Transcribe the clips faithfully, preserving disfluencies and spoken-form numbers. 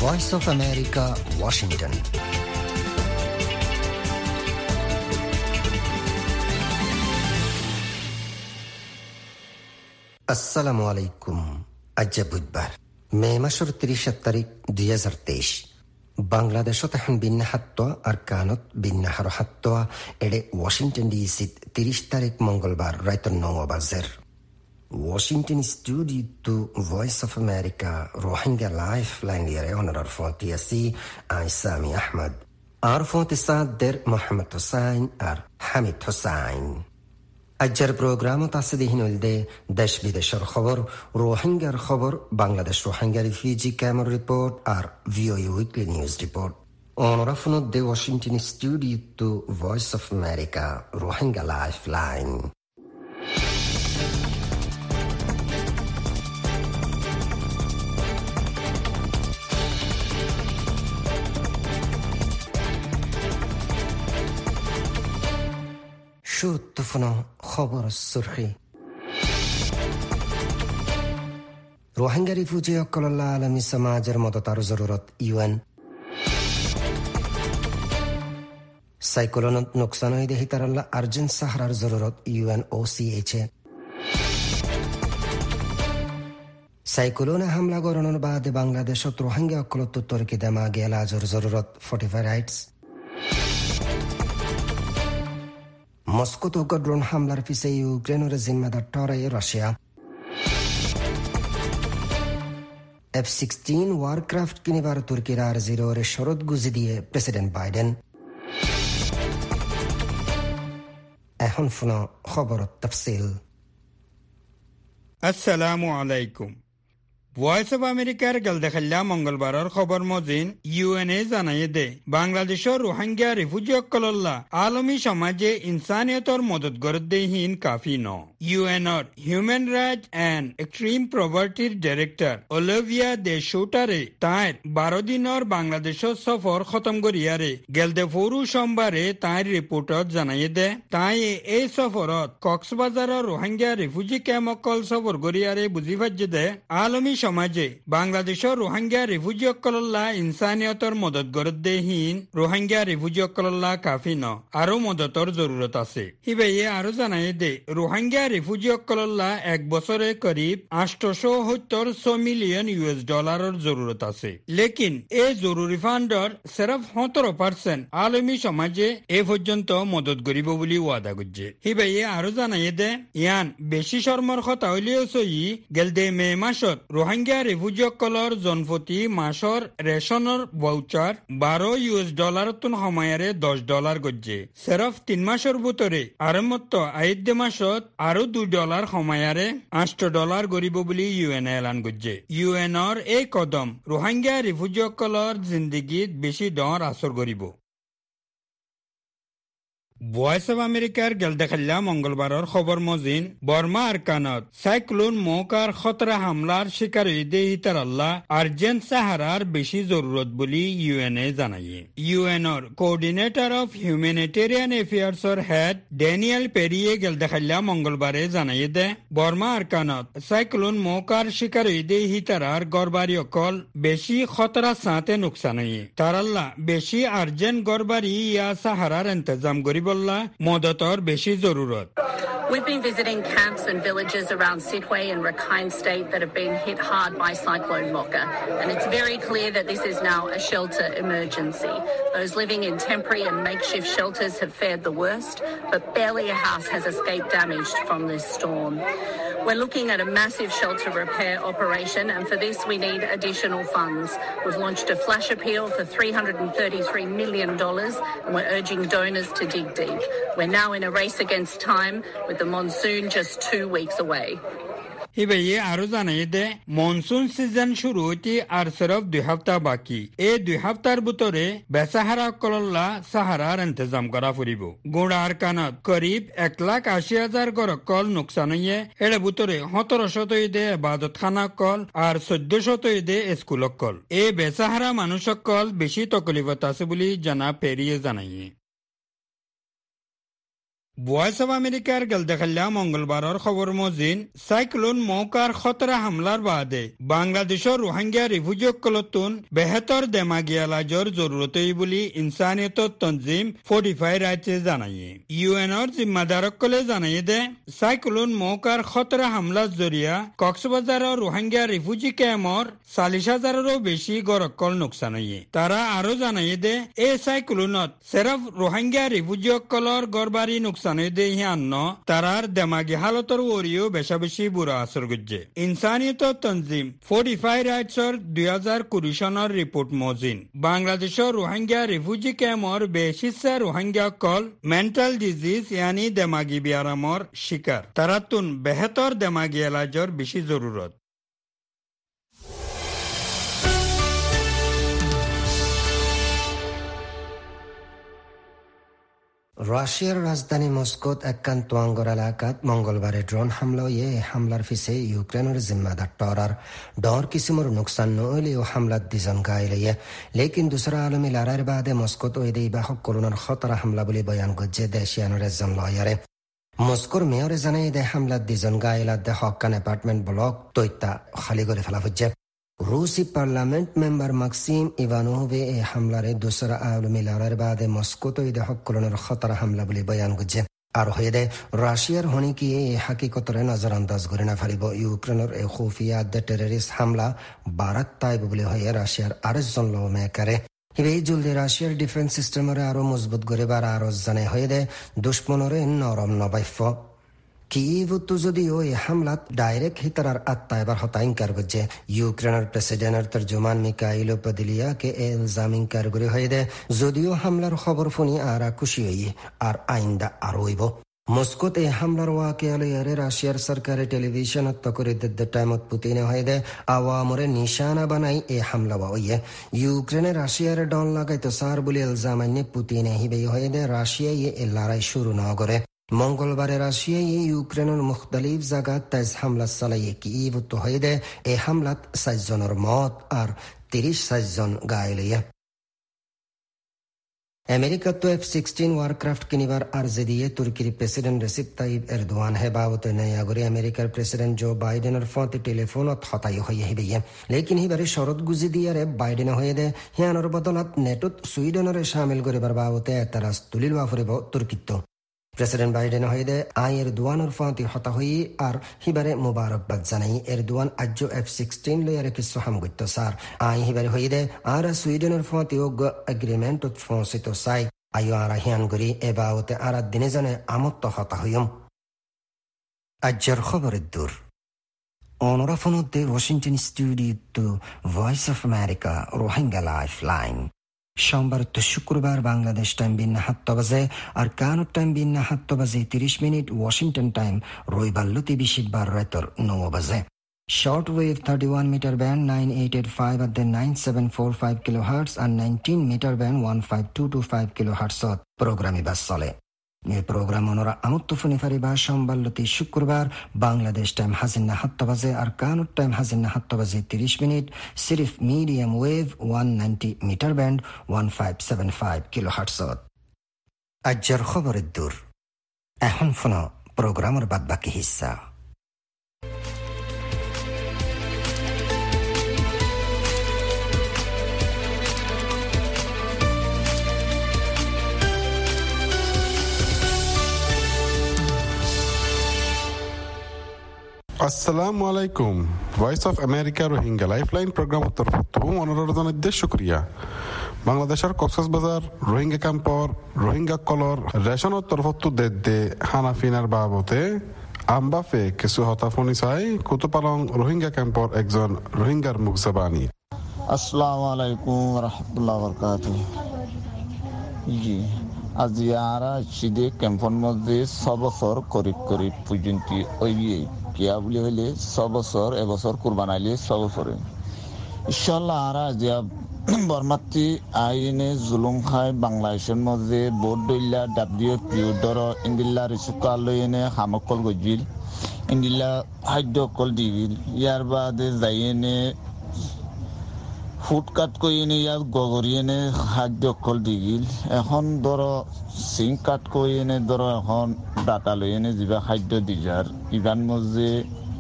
Voice of America, Washington. আসসালামু আলাইকুম। আজ বুধবার মে মাসের ত্রিশ তারিখ দুই হাজার তেইশ। বাংলাদেশত এখন বিন্যাহাত্ত আর কানত বিন্যাহার হাত্ত এডে ওয়াশিংটন ডিসিত তিরিশ তারিখ মঙ্গলবার রাত নৌ বাজের। Washington studio to Voice of America Rohingya Lifeline liare honorar fonti asi ay Sami Ahmad ar fonti sadder Mohammed Hussain ar Hamid Hussain. Ajjar programu tasdi hinulde desh bideshar khabar Rohingya khabar Bangladesh Rohingya refugee camp report ar V O A weekly news report. Honora fonti Washington studio to Voice of America Rohingya Lifeline. শুরুত্তফুনো খবর সুরখি। Rohingya refugee অকল্লা আলমী সমাজের মদতার জরুরত UN. Cyclone নোকসান হয়ে দেহি তারাল্লা urgent সাহারার জরুরত UN O C H A. সাইক্লোনে হামলা গরণের বাদে বাংলাদেশত রোহিঙ্গা অকলত তুর্কি দেমা গেলাজর জরুরত ফর্টিফাই রাইটস। মস্কোত ড্রোন হামলার পিছে ইউক্রেনের জিম্মেদার টরাই রাশিয়া। এফ সিক্সটিন ওয়ারক্রাফট কিনিবার তুর্কির আর জিরোর শরত গুজি দিয়ে প্রেসিডেন্ট বাইডেন। এখন ফুন খবর তফসিল। আসসালামু আলাইকুম। ভয়েস অফ আমেরিকার গেলদেখাল্লা মঙ্গলবারের খবর মজিন ইউএনএ জানাই দে বাংলাদেশের রোহিঙ্গা রিফিউজি অকল্লা আলমী সমাজে ইনসানিয়তর মদত গরদেহীন কাফি ন। ইউএনর হিউম্যান রাইটস এন্ড এক্সট্রিম প্রভার্টির ডাইরেক্টর অলিভিয়া দে শুটারে তাঁর বারো দিনের বাংলাদেশের সফর খতম করিয়ারে গেলদে ফরু সোমবারে তাঁর রিপোর্টত জানাই দে তাই এই সফরত কক্সবাজারের রোহিঙ্গা রিফিউজি ক্যাম্প অকল সফর করিয়ারে বুঝি পাচ্ছে দে আলমী সমাজে বাংলাদেশের রোহিঙ্গা রিফিউজি অকল্লা ইনসানিয়তর মদত গরদেহীন রোহিঙ্গা রিফিউজি অকল্লা কাফি ন, আরো মদতর জরুরত আছে। হিবাইয়ে আরো জানাই দে রোহিঙ্গা রিফিউজি অকল্লা এক বছরে করিব আটশো সত্তর মিলিয়ন ইউএস ডলারের জরুরত আছে। লেকিন এই জরুরি ফান্ডর সেরফ সতেরো পার্সেন্ট আলমী সমাজে এ পর্যন্ত মদত করিব বলে ওয়াদা করছে। হিবাইয়ে আরো জানাই দে ইয়ান বেশি শর্মর কথা হইলেও সই গেলদে মে মাসত রোহিঙ্গা রিফিউজি অকলর জনপ্রতি মাসর রেশনের ভাউচার বারো ইউএস ডলার তুন সময়ারে দশ ডলার গজ্জে সেরফ তিন মাসের ভিতরে আরম্ভত আইদ্য মাসত আরো দুই ডলার সময়ারে আষ্ট ডলার গরিব বলি ইউএন এলান গজ্জে। ইউএনর এই কদম রোহিঙ্গা রিফিউজি অকলর জিন্দগিত বেশি ডর আসর গরিব। ভয়েস অফ আমেরিকার গেলদেখাল্লা মঙ্গলবারের খবর মজিন বর্মা আরকানত সাইক্লোন মৌকার খতরা হামলার শিকার হইদে হিতারাল্লাহ আর্জেন্ট সাহারার বেশি জরুরত বলি ইউএনএ জানাইয়ে। ইউএনর কোঅর্ডিনেটর অফ হিউম্যানিটেরিয়ান এফেয়ার্সর হেড ড্যানিয়েল পেরিয়ে গেলদেখাল্লা মঙ্গলবারে জানাইয়ে দে বর্মা আরকানত সাইক্লোন মৌকার শিকার হইদে হিতারার গড়বাড়ি অকল বেশি খতরা সাঁতে নুকসান হইয়ে তারাল্লাহ বেশি আর্জেন্ট গড়বাড়ি ইয়া সাহারার ইন্তজাম করিব মদতর বেশি জরুরত। We've been visiting camps and villages around Sidway and Rakhine State that have been hit hard by Cyclone Mocha, and it's very clear that this is now a shelter emergency. Those living in temporary and makeshift shelters have fared the worst, but barely a house has escaped damage from this storm. We're looking at a massive shelter repair operation, and for this we need additional funds. We've launched a flash appeal for three hundred thirty-three million dollars, and we're urging donors to dig deep. We're now in a race against time, with the monsoon just two weeks away. হিবাইয়ে আরো জানাই দে monsoon season শুরু হইতে আর সিরফ দুই সপ্তাহ বাকি। এই দুই সপ্তাহের ভিতরে বেসাহারা কলল্লা সাহারার ইন্তজাম করা ফুরিব। গোড়ার কানত করিব এক লাখ আশি হাজার গড় কল নোকসান হইয়ে এর ভিতরে সতেরো শত দে এবাদত খানা কল আর চোদ্দ শত দে স্কুল কল। এই বেসাহারা মানুষ কল বেশি তকলিফত আছে বলে জানা পেরিয়ে জানাইয়ে। ভয়েস অব আমেরিকার গলদেখাল্লা মঙ্গলবারের খবর মজিন সাইক্লোন মৌকার খতরা হামলার বাদে বাংলাদেশের রোহিঙ্গা রিফিউজিসকলতুন বেহতর দেমাগি এলাজর জরুরতই বলি ইনসানিয়ত তনজিম ফোর্টিফাই রাইটে জানাইয়ে ইউএনর জিম্মাদারকলে জানাইয়ে দে সাইক্লোন মৌকার খতরা হামলার জরিয়া কক্সবাজারের রোহিঙ্গা রিফিউজি ক্যাম্পর চাল্লিশ হাজারেরও বেশি গরকল নোকসান হইয়ে তারা আরো জানাইয়ে দে এই সাইক্লোনত সেরফ রোহিঙ্গা রিফিউজিসকলর গড়বাড়ি নোকসান তারার দেমাগি হালতর ওরিও বেশা বেশি বুড়া আসর গুজে ইনসানিয়ত তনজিম ফোর্টিফাই রাইটসর দুই হাজার কুড়ি সনের রিপোর্ট মজিন বাংলাদেশের রোহিঙ্গা রিফিউজি ক্যাম্পর বেশ হিস্সা রোহিঙ্গা কল মেন্টাল ডিজিজ ইয়ানি দেমাগি বিয়ারামর শিকার তারা তুন বেহতর দেমাগি এলাজর বেশি জরুরত রাশিয়ার রাজধানী মস্কোত একখান তোয়াঙ্গর এলাকাত মঙ্গলবারে ড্রোন হামলা হয়ে হামলার পিছে ইউক্রেনের জিম্মাদার টরার ডর কিসিমর নোকসান নহলেও হামলাত দুজন গাইল হয়ে লেকিন দুসরা আলমী লড়াইয়ের বাদে মস্কোত ওই দেই বাহক করোনার খতরা হামলা বলে বয়ান করছে দেশিয়ানোর একজন লয়ারে মস্কোর মেয়রে জানাই দে হামলাত দুজন গাইলাত দে হকান অ্যাপার্টমেন্ট ব্লক তৈতা খালি করে ফেলা হচ্ছে রুসি পার্লামেন্ট মেম্বার মাক্সিম ইভানোভে এই হামলারে দুসরা আলমী লড়াইয়ের বাদে মস্কোত ওই দেহ করোনার খতরা হামলা বলে বয়ান করছে আর হয়ে দে রাশিয়ার হনিকি এই হাকিকতরে নজর আন্দাজ করে না ফারিব ইউক্রেনের এই খুফিয়া দে টেররিস্ট হামলা বারাত তাইব বলে হয়ে রাশিয়ার আরেকজন ল মেকারে হিবে জলদি রাশিয়ার ডিফেন্স সিস্টেমরে আরো মজবুত করে বার আরো জানে হয়ে দে দুশ্মনরে নরম নবাইফ কিইভতো যদিও এই হামলাত ডাইরেক্ট হিতারার আত্মা এবার হতা ইনকার করছে ইউক্রেনের প্রেসিডেন্টের তর্জমান মিকাইলো পদিলিয়াকে ইলজাম ইনকার করে হয়ে দে যদিও হামলার খবর শুনি আর খুশি হই আর আইন্দা আর হইব মস্কোত এই হামলার ওয়াকিয়ালে রাশিয়ার সরকারি টেলিভিশনত করে দিতে টাইমত পুতিনে হয়ে দে আওয়ামরে নিশানা বানাই এই হামলা হইয়ে ইউক্রেনে রাশিয়ার ডন লাগাইতো সার বলে ইলজামান্যে পুতিনে হিবে হয়ে দে রাশিয়া এই লড়াই শুরু না করে মঙ্গলবারে রাশিয়া ইউক্রেনের মুখতালিফ জায়গাত তেজ হামলা চালাইয়ে কিইভ তো হয়ে দে এই হামলাত সাতজনের মত আর তিরিশ সাতজন গাইলিয়ে আমেরিকা তো এফ সিক্সটিন ওয়ারক্রাফট কিনিবার আর্জি দিয়ে তুর্কির প্রেসিডেন্ট রেসিপ তাইব এরদোয়ান হেবাবতে নয়াগরে আমেরিকার প্রেসিডেন্ট জো বাইডেনের ফোনে টেলিফোনত হতাই হয়ে হিবে লেকিন হিবারে শরত গুজি দিয়ারে বাইডেনে হয়ে দে হিয়ানোর বদলত নেটোত সুইডেনের সামিল করিবার বাবতে এতারাজ তুলিল বাফরিব তুর্কিত প্রেসিডেন্ট বাইডেন হয়ে দে আই এরদোয়ানের ফাঁতি হতা হই আর হিবারে মুবারকবাদ জানাই এরদোয়ান আজ এফ সিক্সটিন লয়ারে কিছু হামগত্য সার আই হিবারে হয়ে দে আর সুইডেনের ফাঁতি ও এগ্রিমেন্ট ফসিত চাই আইও আর হিয়ান করি এবাওতে আর দিনে জানে আমত্ত হতা হইম আজ্জার খবরের দূর অনরাফনতে ওয়াশিংটন স্টুডিও টু Voice of America Rohingya lifeline সোমবার তো শুক্রবার বাংলাদেশ টাইম বিন্না সাত বাজে আর কানাডা টাইম বিন্না সাত বাজে তিরিশ মিনিট ওয়াশিংটন টাইম রবিবার লতি বিশিবার রাতর নয় বাজে shortwave thirty one metre band nine eight eight five at the nine seven four five kilohertz আর nineteen metre band one five two two five kilohertz প্রোগ্রামে বাস চলে এই প্রোগ্রাম ওনারা আমত্ত ফোনে ফারিবা সোমবার লতি শুক্রবার বাংলাদেশ টাইম হাজিন্না সাত বাজে আর কানাডা টাইম হাজিন্না সাত বাজে তিরিশ মিনিট সিরিফ medium wave one ninety metre band one five seven five kilohertz আজ্জার খবরের দূর এখন ফোন প্রোগ্রামের বাদ বাকি হিস্সা আসসালামু আলাইকুম voice of America Rohingya lifeline programme তরফত অনুরোধনের দেশ শুক্রিয়া বাংলাদেশের কক্সবাজার রোহিঙ্গা ক্যাম্পর রোহিঙ্গা কলর রেশনের তরফত দে দে হানাফিনার বাবতে আমবাফে কিছু হতাফনি চাই কুতুপালং রোহিঙ্গা ক্যাম্পর একজন রোহিঙ্গার মুখ জবানি আসসালামু আলাইকুম রাহমাতুল্লাহি ওয়া বারাকাতুহু জি আজি আরা সিদে ক্যাম্পর মধ্যে সবসর করিব করিব পর্যন্ত ওই কিয়া বলে হইলে ছ বছর এবছর কুরবান আইলে ছ বছরে ইনশাল্লাহ আরা যে বর্মাত্রি আইনে জুলুম খায় বাংলাদেশের মধ্যে বোর্ড দইলা ডাব্লিউ পিউ দর ইন্দিল্লা রিসুকালয়নে হামকল গজিল ইন্দিল্লা খাদ্য কল দিবিল ইয়ার বাদে যাইনে ফুড কাট কৰি এনে ইয়াত গগৰি এনে খাদ্য অকল দিগিল এখন ধৰ চিং কাট কৰি এনে ধৰ এখন ডাটা লৈ এনে যিবা খাদ্য দিজাৰ ইভান মজে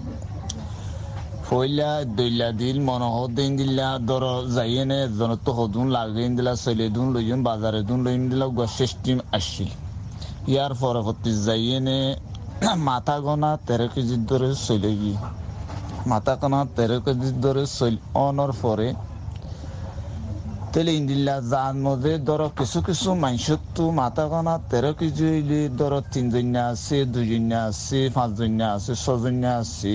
ফইলা দইলা দিল মনহত দিন দিলা ধর যাই এনে এজনত তো হদুন লাগে দিলা চলে দুন লইন বাজারে দুন লইন দিলা গো সিস্টেম আসছিল ইয়ার পরবর্তী যাই এনে মাথা গনা তেরো কেজি ধরে চলে গিয়ে মাথা গনা তেরো কেজি ধরে চল অনর পরে তেলে ইন্দিল্লা জান মধ্যে ধরো কিছু কিছু মানুষের তো মাথা গনা তেরো কেজি হইলে ধরো তিনজন আছে দুজন আছে পাঁচজন আছে ছজন আছে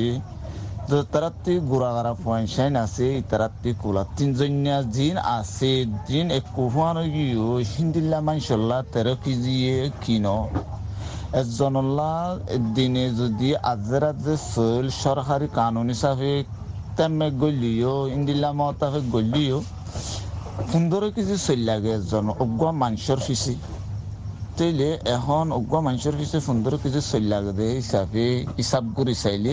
তারাতি গুড়াগাড়া পয়সাইন আছে তারাতি কুলা তিনজন জিন আছে জিন এক কুফানো গিয়েও হিন্দিল্লা মাইশল্লা তেরো কেজি কিনো একজনল্লা দিনে যদি আজরা যে চল সরকারি কানুন হিসাবে তেমে গলিও ইন্দিল্লা মতাফে গলিও পনেরো কেজি চল লাগে একজন অজ্ঞ মানুষের ফিসি তাইলে এখন অজ্ঞ মানুষের ফিসে পনেরো কেজি চল লাগে হিসাবে হিসাব করে চাইলে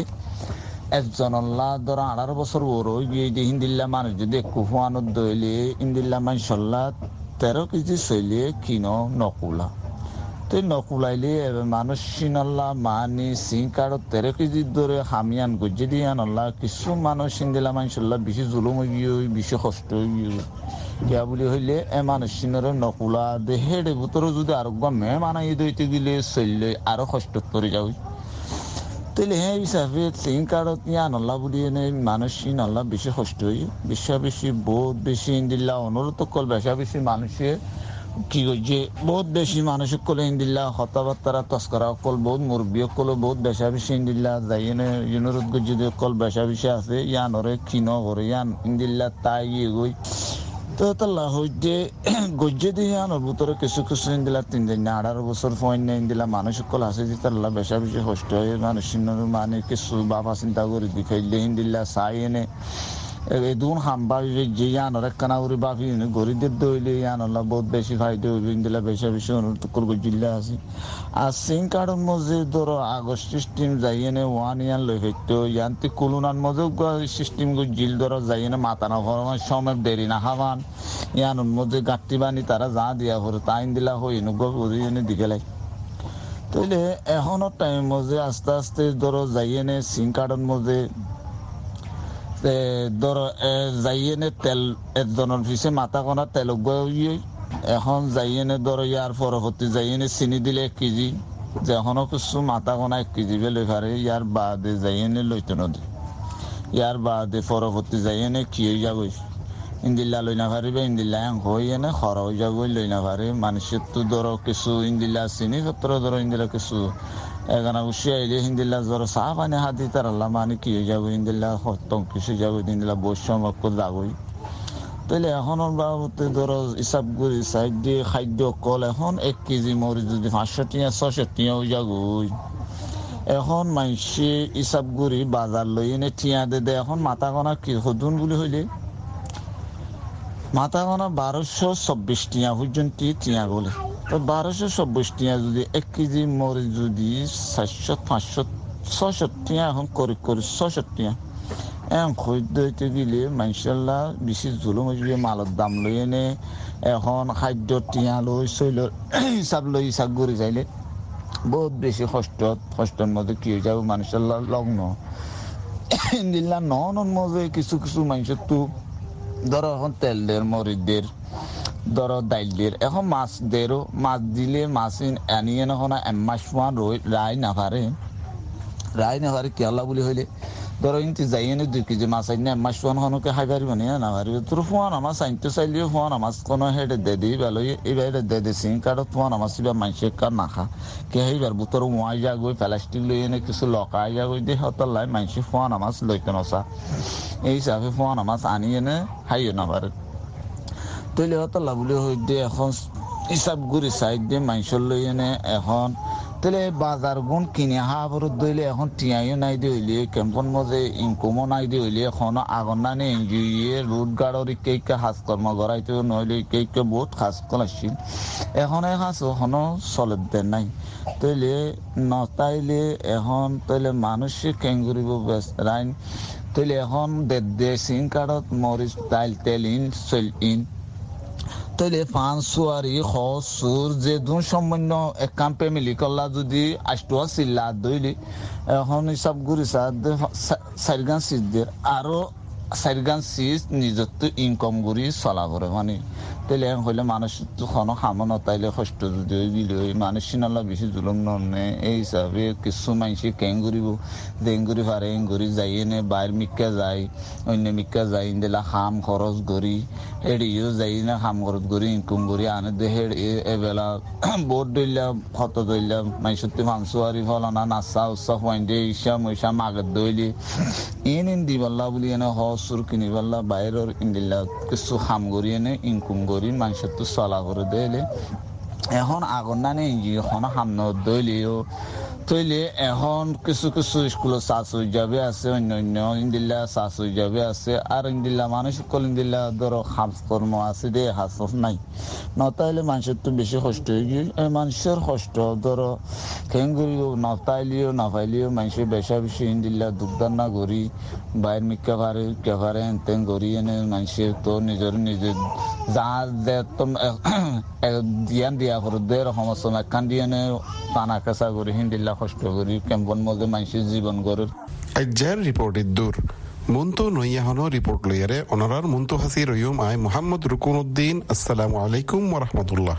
একজনল্লা ধরা আঠারো বছর বড় গিয়ে হিন্দিল্লা মানুষ যদি একটু ফুয়ানোর দইলে ইন্দিল্লা মানুষল্লা তেরো কেজি চলে কিনো নকুলা তো নকুলাইলে মানুষ চিনল্লা মানি সিং কার্ড তেরো কেজি ধরে হামিয়ান গজ্জে দিয়ে আনল্লা কিছু মানুষ ইন্দিল্লা মানুষল্লা বেশি জুলুম গিয়ে বেশি কষ্ট গিয়ে কিয়া বলি হইলে এ মানুষ চিনরে নকুলা দেহের ভিতরে যদি আরোগ্য মে মানাই দইতে গেলে চললে আরো কষ্ট করে যাবে তাহলে হ্যাঁ হিসাবে সিং কার্ডত ইয়া নল্লা বুলি এনে মানুষ নল্লা বেশি কষ্ট হই বেশা বেশি বহুত বেশি ইন্দিল্লা অনুরোধ কল বেশা বেশি মানুষে কি যে বহুত বেশি মানুষ কলে ইন্দিল্লা হতাবার্তারা তস্করা কল বহুত মুরব্বী কল বহুত বেশা বেশি ইন্দিল্লা যাই এনে অনুরোধ গজ্জি কল বেশা বেশি আছে ইয়ানরে কিন করে ইয়ান ইন্দিল্লা তাই ইয়ে গই তো তাল্লা হইতে গজ্জে দিয়ে আনোর ভিতরে কিছু কিছু ইন্দিলা তিনজন আঠারো বছর পয়েন্ট ইন্দিলা মানুষ সকল আছে যে তাল্লা বেশা বেশি কষ্ট হয় মানুষ মানে কিছু বাবা চিন্তা করে দিখাইলে ইন্দিল্লা চাই এনে এদুন হাম্বা যে ইয়ানোর একখানা করে বাপি গরিদের দইলে ইয়ানলা বহুত বেশি ফাইদে হইবে ইন্দিলা বেশা বেশি অনুরোধ করবো জিল্লা আছে আর সিং কার্ডের মধ্যে ধরো আগস্ট সিস্টেম যাই এনে ওয়ান ইয়ান লই হইতো ইয়ান্তি কুলুনার মধ্যেও সিস্টেম জিল ধরো যাই এনে মাথা না ভরমান সময় দেরি না হাবান ইয়ানোর মধ্যে গাঁটি বানি তারা যা দিয়া ভরে তাইন দিলা হই নগর এনে দিকে লাই তাইলে এখনো টাইম মধ্যে আস্তে আস্তে ধরো যাই এনে সিং কার্ডের মধ্যে ধরো যাইয়েনে তেল একজনের পিছে মাথা কনা তেল এখন যাইয়েনে ধরো ইয়ার পরবর্তী যাইয়েনে চিনি দিলে এক কেজি যখনও কিছু মাথা কনা এক কেজি বেলে পারে ইয়ার বাদে যাইয়েনে লইতে নদী ইয়ার বাদে পরবর্তী যাইয়েনে কি হয়ে যাবে ইন্দিল্লা লই না পারিবে ইন্দিল্লা হই এনে খরা হয়ে যাবে লই না পারে মানুষের তো ধরো কিছু ইন্দিল্লা চিনি পত্র ধরো ইন্দিল্লা কিছু এখানে উঠিয়ে আইলে হিন্দিল্লা ধরো চাহ পানি হাতি তার আল্লাহ মানে কি হয়ে যাবো ইন্দিল্লা হতম কিছু যাবো ইন্দিল্লা বৈষম্য যাবই তাহলে এখন বাবুতে ধরো হিসাব করি সাইড দিয়ে খাদ্য কল এখন এক কেজি মরি যদি পাঁচশো টিয়া ছশো টিয়া হয়ে যাবই এখন মানুষে হিসাব করি বাজার লই এনে টিয়া দে দে এখন মাথা গনা কি হদুন বলে হইলে মাথা গনা বারোশো চব্বিশ টিয়া পর্যন্ত টিয়া বলে তো বারোশো চব্বিশ টিয়া যদি এক কেজি মরি যদি চারশো পাঁচশো ছশো টিয়া এখন করে করে ছশো টিয়া এখন খরিদ হইতে গেলে মাইশাল্লাহ বেশি জুলুম হয়ে মালের দাম লই এনে এখন খাদ্য টিয়া লই চৈল হিসাব লই হিসাব করে চাইলে বহুত বেশি কষ্ট কষ্টের মধ্যে কি হয়ে যাবে মানুষের লগ্ন দিল্লা নন মধ্যে কিছু কিছু মানুষের তো ধরো এখন তেল দের মরিদের ধরো দাইল দের এখন মাছ দেরও মাছ দিলে মাছ আনিয়ে এখন এক মাস মান রই রায় না পারে রায় না পারে কেলা বলে হইলে ধরো ইনতে যাই এনে দুই কেজি মাছ আইনে এক মাস মান হনকে খাই পারিব না পারিব তোর ফোন মাছ আনতে চাইলেও ফোন মাছ কোনো হেডে দে দিই ভালো এইবার দে দে সিং কার্ডত ফোন মাছ এবার মানুষের কার নাখা কে এইবার বুতর ওয়াই যা গই প্লাস্টিক লই এনে কিছু লকাই যা গই দিয়ে হতর লাই মানুষ ফোন মাছ লইতে নসা এই হিসাবে ফোন মাছ আনি এনে খাইও না পারে তৈলে হতর লাভলি হই দিয়ে এখন হিসাব করে সাইড দিয়ে মানুষের লই এনে এখন তাহলে বাজার গুণ কিনে হাবর দইলে এখন টিয়াইও নাই দিয়ে হইলে ক্যাম্পন মধ্যে ইনকমও নাই দিয়ে হইলে এখন আগর নানি এনজিও রোড গার্ডর ইকে হাজ কর্ম করাইতে নইলে ইকে বহুত কাজ করছিল এখন এই কাজ এখনো চলে দেন নাই তাইলে নতাইলে এখন তাইলে মানুষ কেন করিব রাইন তাইলে এখন দেশিং কার্ডত মরিচ ডাইল তেল ইন সেল ইন তাইলে পাঁচ সুয়ারি হসুর যে দুন সম্বন্ধ একাম ফ্যামিলি কল্লা যদি আষ্টুয়া চিল্লা দইলে এখন হিসাব করি চারিগান সিজদের আরো চারিগান সিজ নিজত্ব ইনকাম করি চলা করে মানে তাইলে হইলে মানুষ কোনো খামো নতাইলে কষ্ট যদি বিলে মানুষ চিনালা বেশি জুলুম ননে এই হিসাবে কিছু মানুষে কেন করিব দেন করি পারে এন করি যাই এনে বাইর মিক্কা যায় অন্য মিক্কা যাই দিলা খাম খরচ করি এড়িও যাই না খাম খরচ করি ইনকাম করি আনে দেহে এবেলা বোট দইলা খত দইলা মানুষতে মাংসুয়ারি ফলানা নাচা উৎসব পয়েন্টে ইসা মইসা মাগত দইলি এন ইন দিবাল্লা বলি এনে হসুর কিনিবাল্লা বাইরের ইন্দিল্লা কিছু খাম করি এনে ইনকাম করি মানুষের তো চলা করে দিলে এখন আগর না নেই এখন সামনে দইলেও তৈলে এখন কিছু কিছু স্কুলত চাষ হয়ে যাবে আছে অন্য অন্য ইন্দিল্লা চাষ হয়ে যাবে আছে আর ইন্দিল্লা মানুষ সকল ইন্দিল্লা ধরো হাজ কর্ম আছে দে হাজ নাই নতাইলে মানুষের তো বেশি কষ্ট হয়ে গিয়ে মানুষের কষ্ট ধরো কেন করি নতাইলেও নাপাইলেও মানুষের বেশা বেশি ইন্দিল্লা দুগ্ধান না করি বাইর মিক্কা পারে কে পারে এনতেন করি এনে মানুষের তো নিজের নিজের যা দিয়ান দিয়া করে দেড় সমস্যা একান দিয়ে টানা কেঁচা করি হিন্দিল্লা কষ্ট করি কেম্পন মধ্যে মানুষের জীবন গড়ের আজ্জার রিপোর্টের দূর মুন্তু নইয়াহনো রিপোর্ট লইয়ারে অনারার মুন্তু হাসি রয়ুম আই মোহাম্মদ রুকুনুদ্দিন আসসালামু আলাইকুম ওয়া রাহমাতুল্লাহ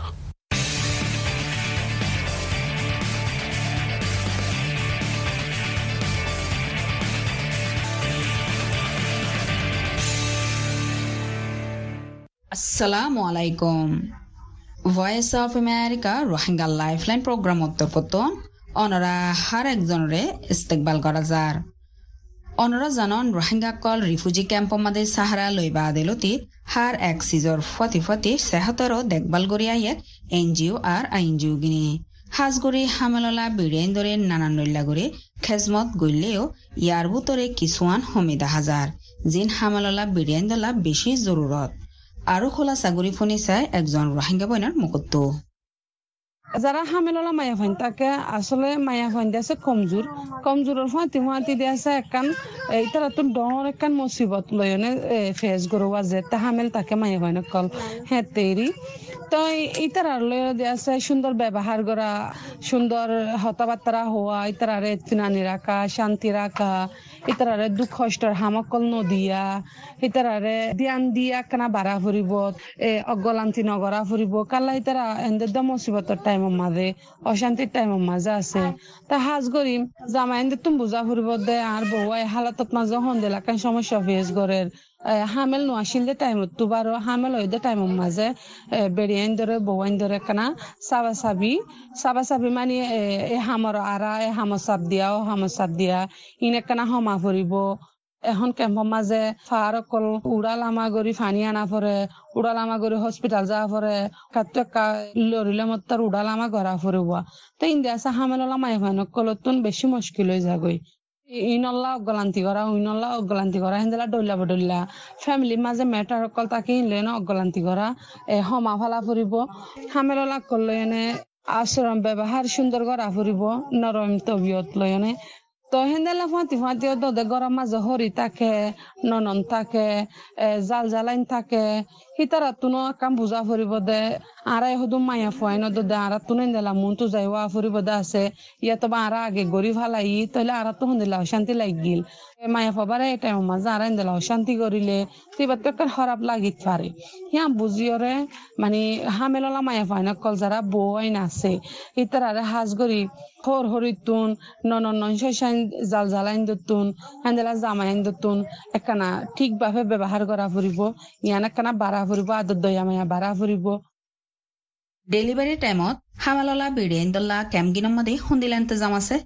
আসসালামু আলাইকুম voice of America Rohingya lifeline programme অন্তর্গতন অনরা হার একজনরে ইস্তেকবাল করা যার অনরা জানন রোহিঙ্গা কল রিফিউজি ক্যাম্প মাদে সাহারা লইবা আদেলতি হার এক সিজর ফতি ফতি সেহতরও দেখভাল করি আইয়েক এনজিও আর আইনজিও গিনি হাজগরি হামেললা বিড়েন ধরে নানান নইল্লা করে খেজমত গইলেও ইয়ার বুতরে কিছুয়ান হমিদা হাজার জিন হামেললা বিড়েন দলা বেশি জরুরত আরো খোলা সাগরি ফোনে চায় একজন রোহিঙ্গা বইনার মুকুত্ত যারা হামেললা মায়া ফাইন তাকে আসলে মায়া ফাইন দিয়েছে কমজোর কমজোরের ফাঁতি ফাঁতি দিয়েছে একান এই তারা তো ডর একান মুসিবত লয়নে ফেস গরোয়া যে তা হামেল তাকে মায়া ফাইন কল হ্যাঁ তেরি তো এই তারা লয় দিয়েছে সুন্দর ব্যবহার করা সুন্দর হতাবার্তা হওয়া এই তারারে চিনানি রাখা শান্তি রাখা এই তারারে দুঃখ কষ্টর হামকল নদিয়া এই তারারে ধ্যান দিয়া কেনা বাড়া ফুরিব এ অগলান্তি নগরা ফুরিব কালা এই তারা এদের দ মুসিবতর টাইম মাঝে অশান্তির টাইম মাঝে আছে তা হাজ করিম জামা এদের তুমি বুঝা ফুরিব দে আর বউয়াই হালাতত মাঝে হন দিলাকান সমস্যা ফেস করে হামেল নোয়াশিল টাইম তুবারো হামেল হইতে টাইম মাঝে বেড়িয়াইন ধরে বউয়াইন ধরে কেনা সাবা সাবি সাবা সাবি মানে এ হামর আরা এ হামর সাপ দিয়া ও হামর সাপ দিয়া ইনে কেনা হমা ফুরিব এখন কেম্পৰ মাঝে ফার অকল উড়াল আমা গড়ি ফানি আনা পরে উড়াল আমা গড়ি হসপিটাল যাওয়া পরে কাত লরিলে মত তার উড়াল আমা গড়া ফুরিব তো ইন্ডিয়া সা হামেলা মাই ফাইন কলতুন বেশি মুশকিল হয়ে যাগই ইনল্লা অগলান্তি করা উইনল্লা অগলান্তি করা হেন্দলা ডইলা বডইলা ফ্যামিলির মাঝে ম্যাটার অকল তাকে ইনলে না অগলান্তি করা এ হমা ফালা ফুরিব হামেলা করলে এনে আচরণ ব্যবহার সুন্দর করা ফুরিব নরম তবিয়ত লয়নে তো হেন্দেলা ফাঁতি ফাঁতি দে গরম মাঝে হরি থাকে ননন থাকে জাল জালাইন থাকে হিতারা তুনো কাম বুঝা ফুরিব দে আরাই হদুম মায়া ফুয়াইন দে আরা তুনে দিলা মন তো যাইওয়া ফুরিব দে আছে ইয়া তো আরা আগে গরি ফালাই তাহলে আরা তো হন্দিলা অশান্তি লাগিল মায়া ফবারে এই টাইম মাঝে আরা দিলা অশান্তি করিলে তিবাত একটা খারাপ লাগিত পারে হিয়া বুঝিওরে মানে হামেললা মায়া ফাইন কল যারা বউ আইন আছে হিতারা হাজ গরি হর হরিতুন ননন নন জাল জালাইন দতুন হান্দেলা জামাইন দতুন একখানা ঠিক ভাবে ব্যবহার করা ফুরিব ইয়ান একখানা বাড়া ফুরিব আদর দয়া মায়া বাড়া ফুরিব ডেলিভারি টাইমত হামাললা বিড়েন দল্লা ক্যাম্পগিনৰ মধ্যে সন্দিলা ইন্তজাম আছে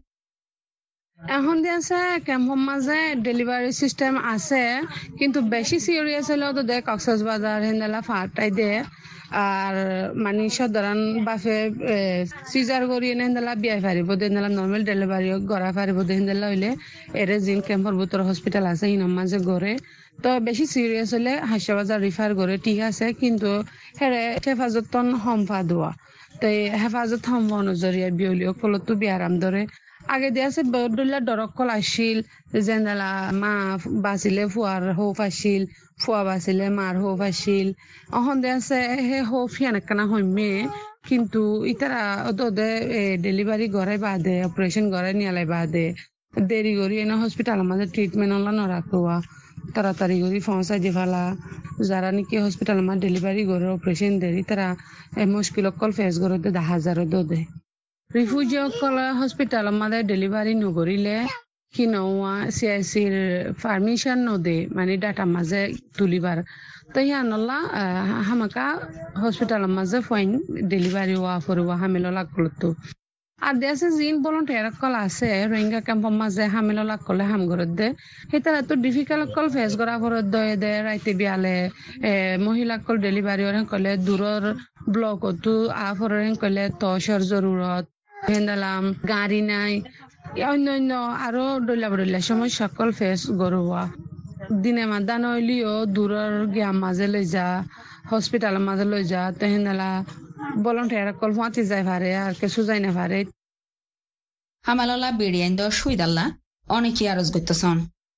এখন দিয়ে আছে ক্যাম্পৰ মাঝে ডেলিভারি সিস্টেম আছে কিন্তু বেশি সিরিয়াস হলেও তো দে কক্সবাজার হেন্দেলা ফাটাই দে আর মানে সাধারণ বাফে সিজার করি এনে হেন্দালা বিয়াই পারিব দেন্দালা নর্মাল ডেলিভারিও গড়া পারিব দেন্দালা হইলে এর জিন ক্যাম্পর ভিতর হসপিটাল আছে ইনার মাঝে গড়ে তো বেশি সিরিয়াস হলে হাসপাতাল রিফার করে ঠিক আছে কিন্তু হেরে হেফাজত সম্পা দেওয়া তো হেফাজত সম্পা অনুজরিয়া বিয়লিও কলতো বিয়ারাম ধরে আগে দিয়ে আছে বদলা দরকল আসিল যেনলা মা বাঁচিলে ফুয়ার হোপ আসিল ফুয়া বাঁচিলে মার হোপ আসিল অহন দিয়ে আছে হে হোপ ফিয়ানকানা হইমে কিন্তু ইতারা ওদে ডেলিভারি ঘরে বাদে অপারেশন ঘরে নিয়ালাই বাদে দেরি করি এনে হসপিটাল আমাদের ট্রিটমেন্ট হলা নরাখোয়া তাড়াতাড়ি করে পৌঁছাই দি ফেলা যারা নাকি হসপিটাল আমার ডেলিভারি করে অপারেশন দেরি তারা মুশকিল অকল ফেস করে দে হাজারও দে রিফিউজি অকল হসপিটাল আমাদের ডেলিভারি নকরিলে কি নোয়া সিআইসির পারমিশন নদে মানে ডাটা মাঝে তুলিবার তো ইয়ানলা হামাকা হসপিটাল মাঝে ফাইন ডেলিভারি ওয়া ফরওয়া হামিললা করতো আর দেশে জিন ভলান্টিয়ার কল আছে রোহিঙ্গা ক্যাম্পের মাঝে হামিললা করলে হাম ঘরত দে সেটা তো ডিফিকাল্ট কল ফেস করা ঘরত দয়ে দে রাইতে বিয়ালে মহিলা কল ডেলিভারি ওরেন কলে দূরর ব্লকতো আফরেন কলে তসর জরুরত হেন্দালাম গাড়ি নাই অন্য অন্য আরো ডইলা বড়লা সমস্যা কল ফেস গরুয়া দিনে মাদান হইলিও দূরর গিয়া মাঝে লই যা হসপিটাল মাঝে লই যা তো হেন্দালা ভলান্টিয়ার কল ফাঁতি যাই পারে আর কিছু যাই না পারে হামাললা বেড়িয়াইন দ সুইদাল্লা অনেকই আরজ করতেছন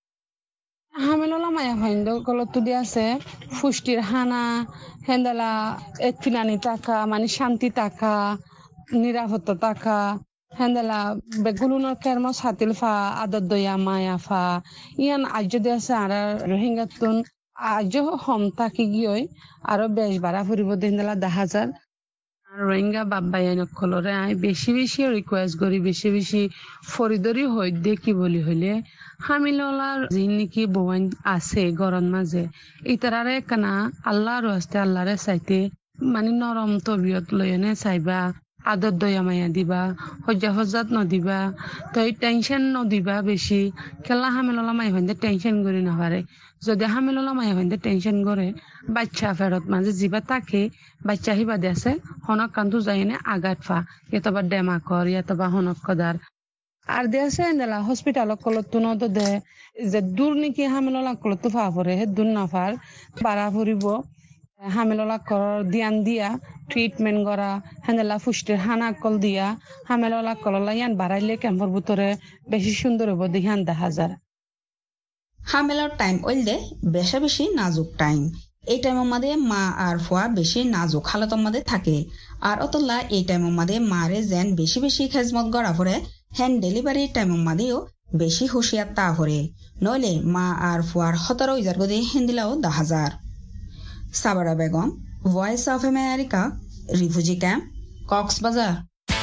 হামেললা মায়া ফাইন্দ কলতো দিয়ে আছে পুষ্টির হানা হেন্দালা এক ফিনানি টাকা মানে শান্তি টাকা নিরাপত্তা টাকা হেন্দালা বেগুলুনের কেরম সাতিল ফা আদর দয়া মায়া ফা ইয়ান আজ দিয়ে আছে আর রোহিঙ্গাতুন আজ হম থাকি গিয়ে আরো বেশ বাড়া ফুরিব হেন্দালা দা হাজার রোহিঙ্গা বাবাইন কলরে আই বেশি বেশি রিকোয়েস্ট করি বেশি বেশি ফরিদরি হই দে কি বলি হইলে হামিললার জিন নাকি বওয়ান আছে গরম মাঝে ইতারারে কানা আল্লাহর রাস্তে আল্লাহরে চাইতে মানে নরম তবিয়ত লয়নে চাইবা আদর দয়া মায়া দিবা হজ্জা হজ্জাত নদিবা তো টেনশন নদিবা বেশি খেলা হামিললা মাই হইতে টেনশন করি না পারে যদি হামিললা মাই হইতে টেনশন করে বাচ্চা ফেরত মাঝে যিবা তাকে বাচ্চা হিবা দেশে হনক কান্দু যাইনে আগাত ফা ইয়াতবা ডেমা কর ইয়াতবা হনক কদার আর দেশে এন্দেলা হসপিটাল কলতো নদ দে যে দূর নাকি হামিললা কলতো ফা পরে হে দূর নাফার বাড়া ফুরিব হামিললা কর ধ্যান দিয়া ট্রিটমেন্ট করা হেন্দেলা পুষ্টির হানা কল দিয়া হামিললা কললা ইয়ান বাড়াইলে ক্যাম্পর ভিতরে বেশি সুন্দর হবো দিহান দেখা যায় হামেলার টাইম ওইলে বেশা বেশি নাজুক টাইম এই টাইমের মধ্যে মা আর ফুয়া বেশি নাজুক হালতের মধ্যে থাকে আর অতলা এই টাইমের মধ্যে মারে যেন বেশি বেশি খেজমত গড়া পড়ে হ্যান্ড ডেলিভারি টাইমের মধ্যেও বেশি হুঁশিয়ার তা পড়ে নইলে মা আর ফুয়ার সতেরো হাজার গদি হেন্দিলাও দা হাজার Sabara Begum voice of America refugee camp Cox's Bazar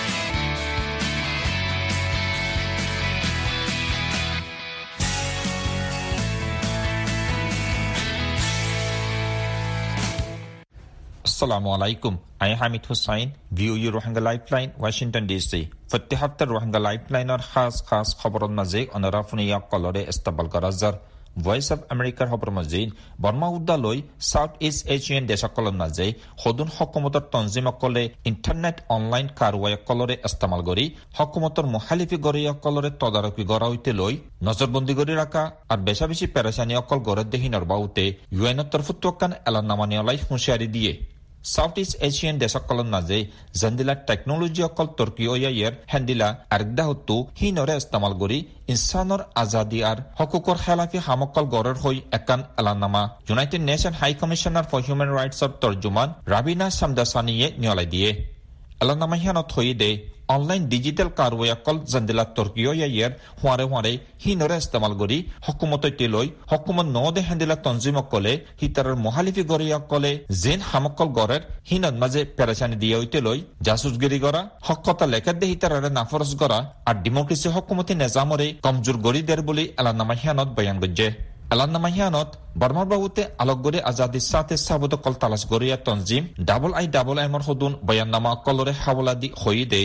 Assalamu alaikum. I am Hamid Hussain, V O U Rohingya Lifeline, Washington D C. Fatih haftar Rohingya Lifeline or khas khas khabaron maze onarafuniya kolore istabal karazar. Voice of America খবর মজিদ Burma উদ্দালয় south east Asian দেশসকলৰ মাজে সদুন হকুমতৰ তঞ্জিমসকলে internet online কাৰৱাইসকলৰে ইস্তেমাল কৰি হকুমতৰ মুখালিফি গৰীসকলৰে তদাৰকী কৰা হৈতে লৈ নজৰবন্দী কৰি ৰাখা আৰু বেচা বেছি পেৰেচানীসকল গড়ত দেহিনৰ বাউতে ইউ এনৰ তৰফুত্বকান এলানামানি অলাই হুঁচিয়াৰি দিয়ে সাউথ ইস্ট এশিয়ান দেশসকলৰ মাজে জন্দিলা টেকনলজি অকল তুৰ্কী ইয়াৰ হেন্দিলা আৰ্দাহতো হিনৰে ইস্তেমাল কৰি ইনসানৰ আজাদী আৰু হকুকৰ খেলাফি সামকল গড়ৰ হৈ একান এলানামা United Nation High Commissioner for Human ৰাইটছৰ তৰ্জুমান ৰাবিনা সামদাসানীয়ে নিয়লাই দিয়ে এলানামাহিয়ানত হৈ দে অনলাইন ডিজিটেল কাৰৱাইসকল জন্দিলা তুৰ্কী ইয়াৰ হোৱাৰে হোৱাৰে হিনৰে ইস্তেমাল কৰি হকুমততে লৈ হকুমত নদে হেন্দিলা তঞ্জিমসকলে হিতাৰৰ মহালিফি গৰীসকলে যেন সামকল গড়ৰ হিনত মাজে পেৰেচানি দিয়া হৈতে লৈ জাসুসগিৰি কৰা হকতা লেখাত দে হিতাৰৰে নাফৰজ কৰা আৰু ডেমক্ৰেসি হকুমতি নিজামৰে কমজোৰ গৰি দেৰ বুলি এলানামাহিয়ানত বয়ান গজ্জে এলানামাহিয়ানত বৰ্মাৰ বাবুতে আলোকগৰি আজাদী সাথে সাবত কল তালাশ গৰিয়া তঞ্জিম ডাবল আই ডাবল এমৰ সদুন বয়াননামা কলৰে হাৱলা দি হৈ দে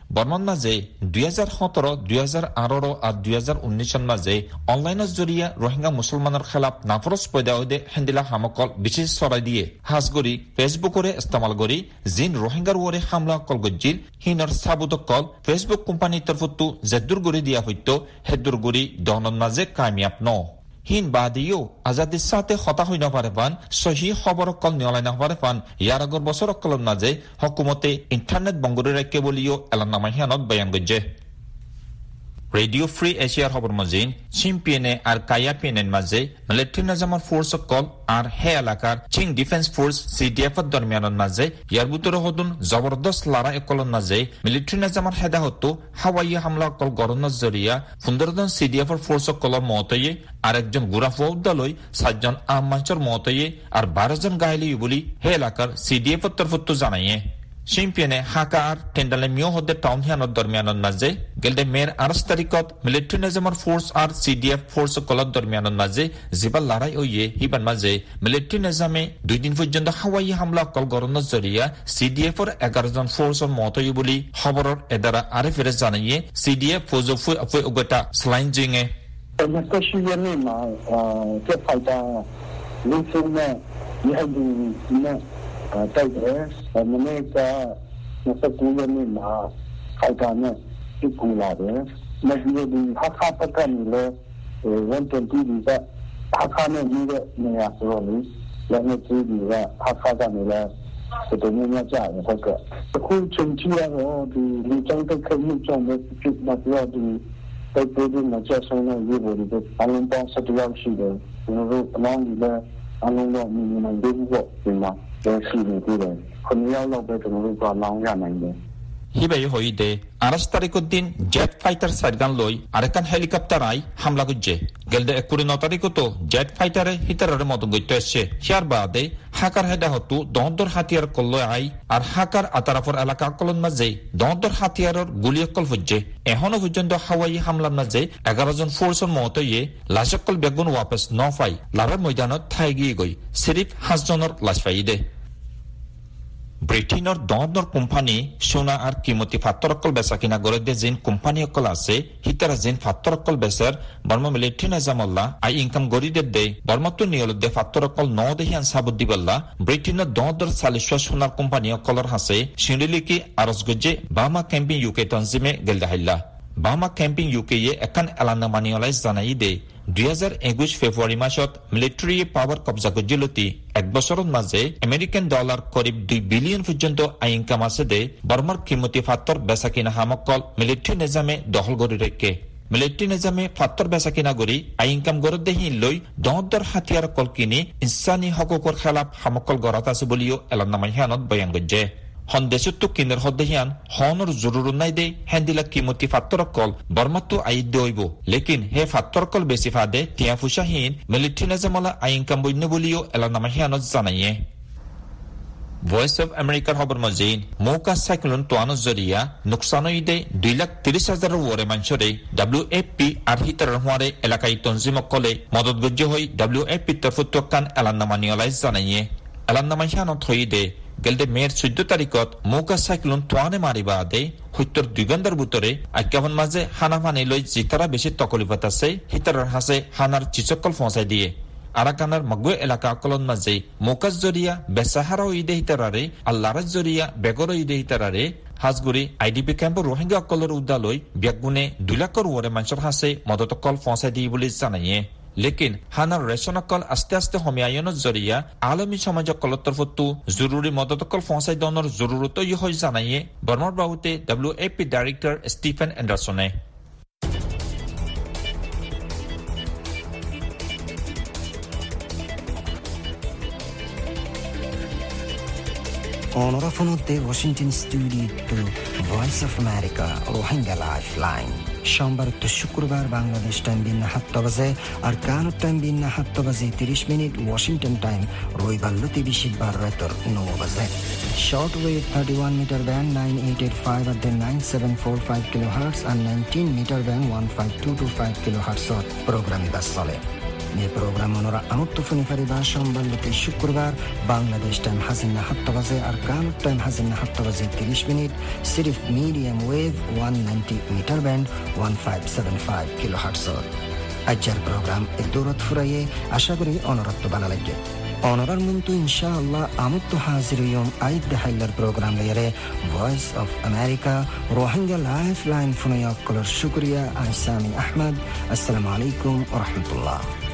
বৰ্মান মাঝে দুই হাজাৰ সোতৰ দুই হাজাৰ আঠাৰ আৰু দুই হাজাৰ ঊনৈশ মাঝে অনলাইনৰ জৰিয়া রোহিঙ্গা মুসলমানৰ খেলাফ নাফরজ পয়দা হইদে হেন্দিলা হামকল বিশেষ চৰাই দিয়ে হাজগৰি ফেসবুকৰে ইস্তেমাল কৰি জিন রোহিঙ্গাৰ ওৰে হামলা কল গজিল হিনৰ সাবুদকল ফেসবুক কোম্পানী তৰফতো জেদুৰ গৰি দিয়া হইতো হেদুৰ গৰি দহনৰ মাঝে কামিয়াব ন হিন বাদিও আজাদিৰ সাথে হতা হৈ নপাৰে পান সহি খবৰ কল নিয়লাই নপাৰে পান ইয়াৰ আগৰ বছৰ কলৰ মাঝে হকুমতে ইন্টাৰনেট বংগৰি ৰাখে বুলিও এলানামাহিয়ানত বয়ান গজে রেডিও ফ্রি এশিয়ার খবর মজিন চিম্পিয়নে আর কায়া পিএনএন মাঝে মিলিটারি নিজামের ফোর্স কল আর হে এলাকার চিং ডিফেন্স ফোর্স সিডিএফ এর দরমিয়ানের মাঝে ইয়ার ভিতরে হদুন জবরদস্ত লড়াই একলর মাঝে মিলিটারি নিজামের হেদা হতো হাওয়াই হামলা কল গরনের জরিয়া ফুন্দরদন সিডিএফ এর ফোর্স কলর মহতয়ে আর একজন গুরা ফৌদ্দালই সাতজন আম মানুষের মহতয়ে আর বারো জন গাইলি বলি হে এলাকার সিডিএফ এর তরফতো জানাইয়ে চিম্পিয়নে হাকা আর টেন্ডালে মিও হদে টাউন হিয়ানোর দরমিয়ানোর মাঝে গেলদে মের আরস তারিখত মিলিটারি নিজামের ফোর্স আর সিডিএফ ফোর্স কলর দরমিয়ানোর মাঝে জিবা লড়াই হইয়ে হিবান মাঝে মিলিটারি নিজামে দুই দিন পর্যন্ত হাওয়াই হামলা কল গরনের জরিয়া সিডিএফ এর এগারো জন ফোর্সর মত হই বলি খবরের এদারা আরে ফেরে জানাইয়ে সিডিএফ ফৌজ ফুই আফুই উগটা স্লাইন জিঙে 啊，对的，我们那个那个雇员的嘛，开干呢，就雇来的，那是的，他他不干你了，呃，我本地里的，他他那你的那样说你，然后自己的，他他干你了，这都没人家的这个，会春季啊，我的你真的可以种的，就那主要的，在这边那叫什么业务的，俺们帮是都要去的，然后哪里的，俺们那你们都不对吗？ হিবাই হইদে আড়াইশ তারিখের দিন জেট ফাইটার সাইডগান লই আরেকান হেলিকপ্টার আই হামলা করছে গেলদে একুরি ন তারিখও তো জেট ফাইটারে হিতারের মতো গইতে আসছে হিয়ার বাদে হাকার হেদা হতু দহদর হাতিয়ার কল্ল আই আর হাকার আতারাফর এলাকা কলন মাঝে দহদর হাতিয়ারের গুলি কল হচ্ছে এখনো পর্যন্ত হাওয়াই হামলার মাঝে এগারো জন ফোর্সের মতো ইয়ে লাশকল বেগুন ওয়াপস ন পাই লারের ময়দানত ঠাই গিয়ে গই সিরিফ হাঁসজনের লাশ পাই দে ব্রিটেনৰ দহদৰ কোম্পানী সোনা আর কিমতি ফাত্তরকল বেচা কিনা গড়ে দিয়ে জিন কোম্পানী অকল আছে হিতারা জিন ফাত্তরকল বেচার বর্মা মিলিটারি নিজামল্লা আই ইনকাম গড়ি দে দে বর্মাতো নিয়ল দে ফাত্তরকল ন দেহিয়ান সাবুদ্দি বল্লা ব্রিটেনৰ দহদৰ চালিশা সোনার কোম্পানী অকলর হাসে শিরিলিকি আরস গজ্জে বামা ক্যাম্পিং ইউকে তনজিমে গেলদা হাইল্লা বামা ক্যাম্পিং ইউকে একান এলানা মানিয়লাই জানাই দে দুই হাজার একুশ ফেব্রুয়ারি মাসত মিলিটারি পাওয়ার কবজা গজ্জিলতি এক বছরের মাঝে আমেরিকান ডলার করিব দুই বিলিয়ন পর্যন্ত আই ইনকাম আছে দে বর্মার কিমতি ফাত্তর বেচা কিনা হামকল মিলিটারি নিজামে দখল গড়ি রেখে মিলিটারি নিজামে ফাত্তর বেচা কিনা গড়ি আই ইনকাম গড়ত দেহি লৈ দহদর হাতিয়ার কল কিনি ইনসানি হকুকৰ খেলাফ হামকল গড়ত আছে বুলিও এলানামাই হিয়ানত বয়ান গজ্জে সন্দেশতো কিনের হদ্দেহিয়ান হনর জরুর নাই দে হেন্দিলা কিমতি ফাত্তরকল বর্মাতো আইদ দইব লেকিন হে ফাত্তরকল বেশি ফাদে তিয়া ফুসাহীন মিলিটারি নিজামলা আই ইনকাম বইন্য বুলিও এলানামাহিয়ানত জানাইয়ে ভয়েস অফ আমেরিকার খবর মজিন মৌকা সাইক্লোন তোয়ানোর জরিয়া নুকসানইদে দুই লাখ তিরিশ হাজারের ওরে মানুষরে ডাব্লিউ এফ পি আর হিতার হওয়ারে এলাকায় তঞ্জিমকলে মদত গজ্য হই ডাব্লিউ এফ পি তরফুত্তকান এলান্নামানিয়লাই জানাইয়ে এলান্নামাহিয়ানত হইদে গেলদে মেয়ের চৈধ্য তারিখত মৌকা সাইক্লোন তোয়ানে মারিবা আদে সত্তর দুই ঘণ্টার ভিতরে আজ্ঞাপন মাঝে হানা পানি লৈ জিতারা বেশি তকলিফত আছে হিতারার হাসে হানার চিচকল পৌঁছাই দিয়ে আরাকানার মগুয়ে এলাকা অকলন মাঝে মৌকাস জরিয়া বেসাহারা ঈদে হিতারারে আল্লাহর জরিয়া বেগর ঈদে হিতারারে হাজগুড়ি আইডিপি ক্যাম্পৰ রোহিঙ্গা অকলের উদ্দালৈ ব্যাগুনে দুই লাখর ওরে মানুষের হাসে মদতকল পৌঁছাই দিয়ে বলে জানাইয়ে লেকিন হানার রেশনকল আস্তে আস্তে হমিয়ায়নের জরিয়া আলমী সমাজকল তরফতো জরুরি মদতকল পৌঁছাই দনের জরুরত ইহই জানাইয়ে বর্মার বাবুতে W F P director Stephen এন্ডারসনে অনরাফনতে ওয়াশিংটন স্টুডিওতে Voice of America Rohingya lifeline সোমবার তো শুক্রবার বাংলাদেশ টাইম বিন্না সাত বাজে আর কানাডা টাইম বিন্না সাত বাজে তিরিশ মিনিট ওয়াশিংটন টাইম রবিবার লতি বিশিবার রাতর নয় বাজে shortwave thirty one metre band nine eight eight five আর then nine seven four five kilohertz আর nineteen metre band one five two two five কিলো হার্টসত প্রোগ্রাম ইবাস চলে মে প্রোগ্রাম অনরা আমুত্তুফুনি ফারিবা সম্বলতে শুক্রবার বাংলাদেশ টাইম হাজিনা সাত বাজে আর কানুট টাইম হাজিনা সাত বাজে তিরিশ মিনিট সিরিফ medium wave one ninety metre band one five seven five কিলো হার্টসর আজ্জার প্রোগ্রাম এ দৌলত ফুরাইয়ে আশা করি অনরত্ব বালা লাগে অনরার মন্তু ইনশাআল্লাহ আমুত্তু হাজির ইয়ম আইদ দেহাইলার প্রোগ্রাম লেয়ারে Voice of America Rohingya lifeline ফুনয়াক কলর শুক্রিয়া আহসানি আহমদ আসসালামু আলাইকুম ওয়া রাহমাতুল্লাহ